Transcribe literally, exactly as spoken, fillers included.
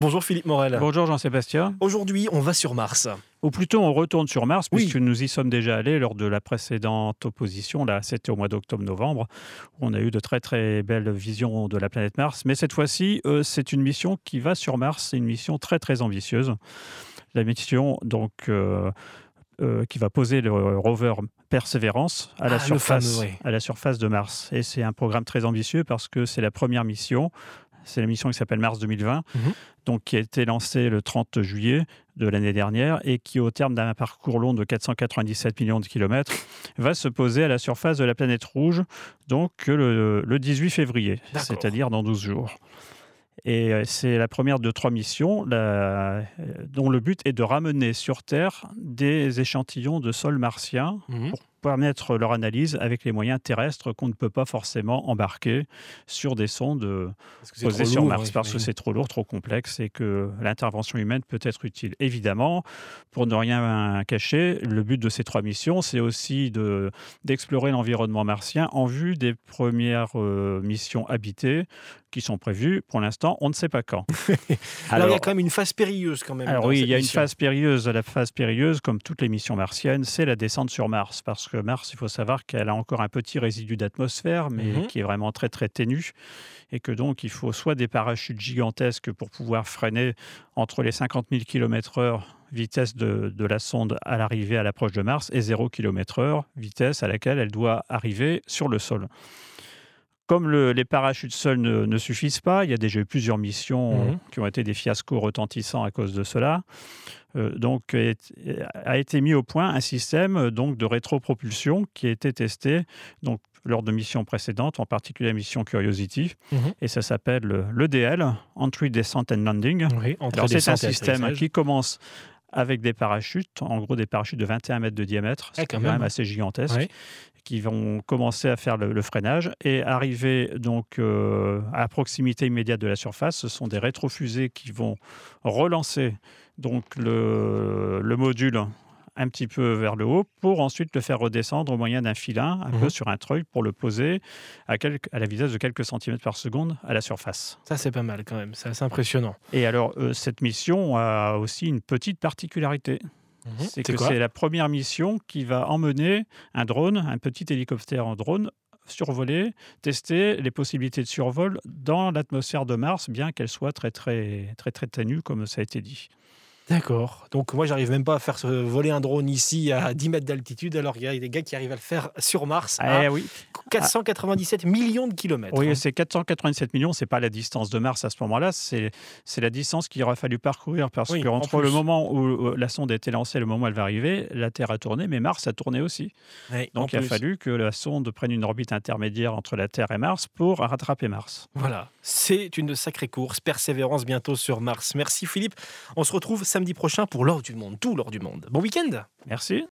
Bonjour Philippe Morel. Bonjour Jean-Sébastien. Aujourd'hui, on va sur Mars. Ou plutôt, on retourne sur Mars, Oui. puisque nous y sommes déjà allés lors de la précédente opposition. Là, c'était au mois d'octobre-novembre, où on a eu de très très belles visions de la planète Mars. Mais cette fois-ci, euh, c'est une mission qui va sur Mars. C'est une mission très très ambitieuse. La mission, donc, euh, euh, qui va poser le rover Perseverance à la, Ah, le surface, fameux, oui. à la surface de Mars. Et c'est un programme très ambitieux parce que c'est la première mission. C'est la mission qui s'appelle Mars deux mille vingt, Mhm. donc qui a été lancée le trente juillet de l'année dernière et qui, au terme d'un parcours long de quatre cent quatre-vingt-dix-sept millions de kilomètres, va se poser à la surface de la planète rouge, donc le, le dix-huit février, D'accord. c'est-à-dire dans douze jours. Et c'est la première de trois missions la, dont le but est de ramener sur Terre des échantillons de sol martien Mhm. pour permettre leur analyse avec les moyens terrestres qu'on ne peut pas forcément embarquer sur des sondes Parce que c'est posées trop sur lourd, Mars, ouais, parce que j'imagine. c'est trop lourd, trop complexe et que l'intervention humaine peut être utile. Évidemment, pour ne rien cacher, le but de ces trois missions, c'est aussi de, d'explorer l'environnement martien en vue des premières euh, missions habitées qui sont prévues. Pour l'instant, on ne sait pas quand. Alors, il y a quand même une phase périlleuse quand même. Alors dans oui, cette il y a mission. une phase périlleuse. La phase périlleuse, comme toutes les missions martiennes, c'est la descente sur Mars. Parce que Mars, il faut savoir qu'elle a encore un petit résidu d'atmosphère, mais Mhm. qui est vraiment très très ténu. Et que donc, il faut soit des parachutes gigantesques pour pouvoir freiner entre les cinquante mille kilomètres heure vitesse de, de la sonde à l'arrivée à l'approche de Mars et zéro kilomètre heure vitesse à laquelle elle doit arriver sur le sol. Comme le, les parachutes seuls ne, ne suffisent pas, il y a déjà eu plusieurs missions Mhm. qui ont été des fiascos retentissants à cause de cela. Euh, donc, est- a été mis au point un système euh, donc, de rétropropulsion qui a été testé donc, lors de missions précédentes, en particulier la mission Curiosity. Mhm. Et ça s'appelle le- l'E D L, Entry, Descent and Landing. Oui, entrée, Alors, c'est un descente et système atterrissage. qui commence avec des parachutes, en gros des parachutes de vingt et un mètres de diamètre, Ah, c'est quand quand même. même assez gigantesque, Ouais. qui vont commencer à faire le, le freinage et arriver donc euh, à proximité immédiate de la surface. Ce sont des rétrofusées qui vont relancer donc le, le module un petit peu vers le haut pour ensuite le faire redescendre au moyen d'un filin, un Mhm. peu sur un treuil, pour le poser à, quelques- à la vitesse de quelques centimètres par seconde à la surface. Ça, c'est pas mal quand même. C'est assez impressionnant. Et alors, euh, cette mission a aussi une petite particularité. Mhm. C'est C'est que quoi? c'est la première mission qui va emmener un drone, un petit hélicoptère en drone, survoler, tester les possibilités de survol dans l'atmosphère de Mars, bien qu'elle soit très très très très ténue, comme ça a été dit. D'accord. Donc moi, j'arrive même pas à faire se voler un drone ici à dix mètres d'altitude, alors il y a des gars qui arrivent à le faire sur Mars à Eh oui, quatre cent quatre-vingt-dix-sept millions de kilomètres. oui, hein. c'est quatre cent quatre-vingt-sept millions, c'est pas la distance de Mars à ce moment-là, c'est c'est la distance qu'il aura fallu parcourir parce Oui, que en entre plus. le moment où euh, la sonde a été lancée et le moment où elle va arriver, la Terre a tourné, mais Mars a tourné aussi. Ouais, en Donc il a plus. fallu que la sonde prenne une orbite intermédiaire entre la Terre et Mars pour rattraper Mars. Voilà, c'est une sacrée course. Persévérance bientôt sur Mars. Merci Philippe. On se retrouve samedi prochain pour l'or du monde, tout l'or du monde. Bon week-end! Merci.